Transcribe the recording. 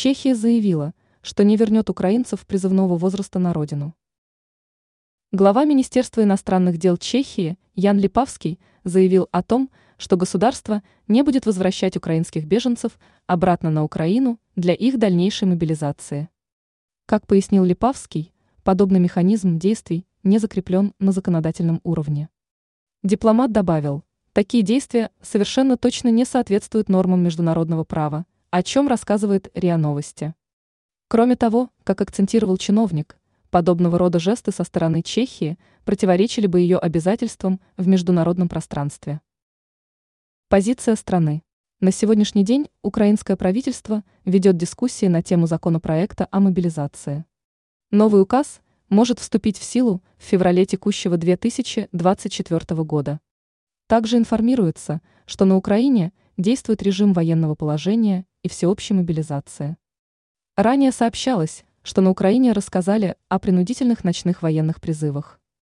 Чехия заявила, что не вернет украинцев призывного возраста на родину. Глава Министерства иностранных дел Чехии Ян Липавский заявил о том, что государство не будет возвращать украинских беженцев обратно на Украину для их дальнейшей мобилизации. Как пояснил Липавский, подобный механизм действий не закреплен на законодательном уровне. Дипломат добавил, такие действия совершенно точно не соответствуют нормам международного права, о чем рассказывает РИА Новости. Кроме того, как акцентировал чиновник, подобного рода жесты со стороны Чехии противоречили бы ее обязательствам в международном пространстве. Позиция страны. На сегодняшний день украинское правительство ведет дискуссии на тему законопроекта о мобилизации. Новый указ может вступить в силу в феврале текущего 2024 года. Также информируется, что на Украине действует режим военного положения и всеобщей мобилизации. Ранее сообщалось, что на Украине рассказали о принудительных ночных военных призывах.